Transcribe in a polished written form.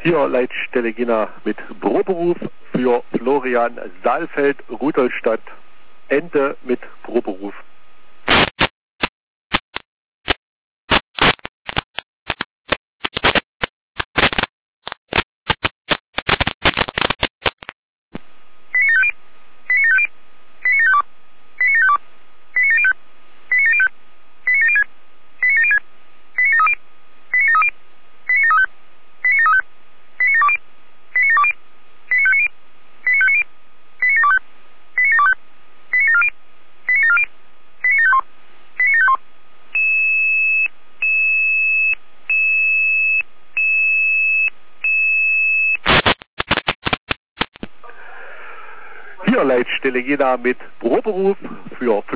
Hier Leitstelle Jena mit Proberuf für Florian Saalfeld, Rudolstadt, Ende mit Proberuf. Hier Leitstelle Jena mit Proberuf für